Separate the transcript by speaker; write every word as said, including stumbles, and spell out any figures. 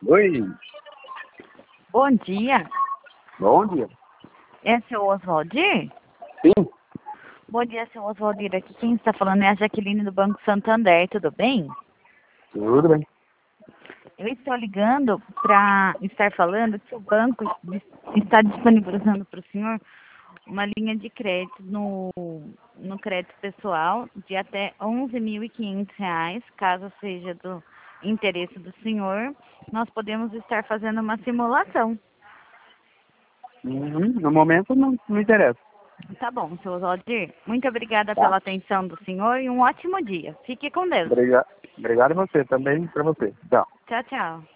Speaker 1: Oi,
Speaker 2: Bom dia.
Speaker 1: bom dia.
Speaker 2: É seu Oswaldir?
Speaker 1: Sim,
Speaker 2: Bom dia, seu Oswaldir. Aqui quem está falando é a Jaqueline do Banco Santander, tudo bem?
Speaker 1: tudo bem.
Speaker 2: Eu estou ligando para estar falando que o banco dis- está disponibilizando para o senhor uma linha de crédito no, no crédito pessoal de até onze mil e quinhentos reais, caso seja do interesse do senhor. Nós podemos estar fazendo uma simulação.
Speaker 1: Uhum, no momento não me interessa.
Speaker 2: Tá bom, seu Oswaldir. Muito obrigada
Speaker 1: Tá?
Speaker 2: pela atenção do senhor e um ótimo dia. Fique com Deus.
Speaker 1: Obrigado. Obrigado a você também, para você. Tchau.
Speaker 2: Tchau, tchau.